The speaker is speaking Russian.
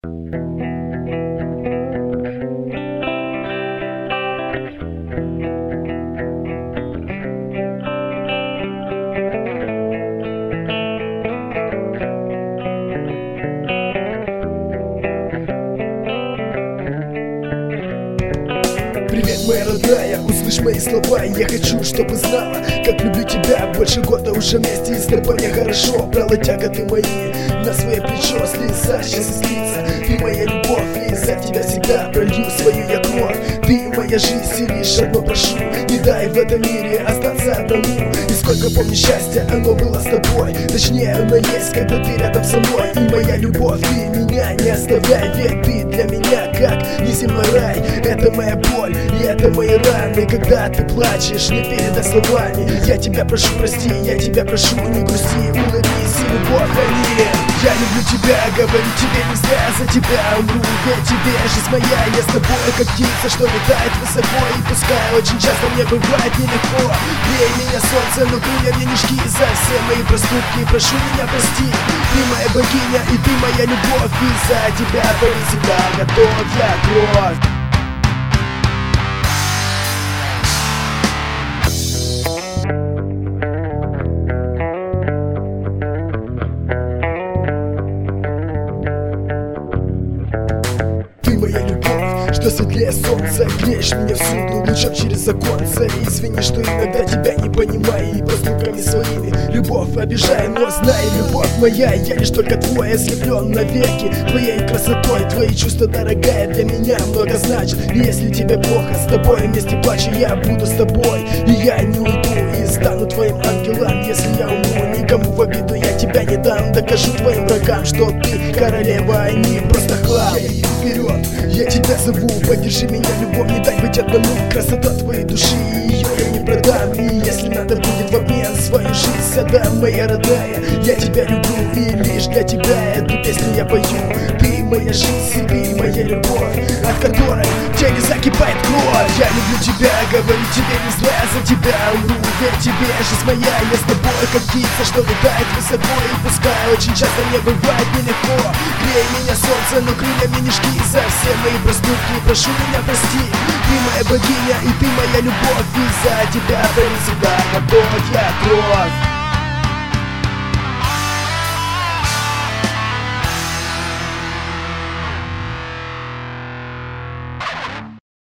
Привет, моя родная, услышь мои слова. Я хочу, чтобы знала, как люблю тебя. Больше года уже вместе, и с тобой мне хорошо. Брала тяготы мои на свое плечо, слезающие с лица. Ты моя любовь, и за тебя всегда пролью свою я кровь. Ты моя жизнь, и лишь одно прошу: не дай в этом мире остаться одному. И сколько помню счастья, оно было с тобой. Точнее, оно есть, когда ты рядом со мной. И моя любовь, ты меня не оставляй. Ведь ты для меня как неземной рай. Это моя боль, и это мои раны. Когда ты плачешь, не передай словами. Я тебя прошу, прости, я тебя прошу, не грусти. Улыбнись, и любовь храни. Я люблю тебя, говорю тебе не зря. За тебя умру, ведь тебе жизнь моя. Я с тобой, как птица, что летает высоко. И пускай очень часто мне бывает нелегко. Грей меня солнце, но крылья мне не жги. За все мои проступки прошу меня прости. Ты моя богиня, и ты моя любовь. И за тебя всегда готов я кровь. Ты моя любовь, что светлее солнца. Греешь меня всюду, лучом через оконца. И извини, что иногда тебя не понимаю, и поступками своими любовь обижаю. Но знай, любовь моя, я лишь только твой, ослеплен навеки твоей красотой. Твои чувства, дорогая, для меня много значат. И если тебе плохо с тобой, вместе плачу, я буду с тобой. И я не уйду, и стану твоим ангелом. Если я умру, никому в обиду я тебя не дам. Докажу твоим врагам, что ты королева, а не просто хлам. Я иду вперед, я тебя зову, поддержи меня, любовь, не дай быть одному. Красота твоей души, ее я не продам. И если надо будет в обмен свою жизнь отдам, моя родная, я тебя люблю. И лишь для тебя эту песню я пою. Ты моя жизнь, и ты моя любовь, от которой в теле закипает кровь. Я люблю тебя, говорю тебе не зря. За тебя умру, ведь тебе жизнь моя. Я с тобой, как птица, что летает высоко. И пускай очень часто мне бывает нелегко. Грей меня солнце, но крылья мне не жги. За все мои проступки прошу меня прости. Ты моя богиня, и ты моя любовь. И за тебя всегда готов я кровь.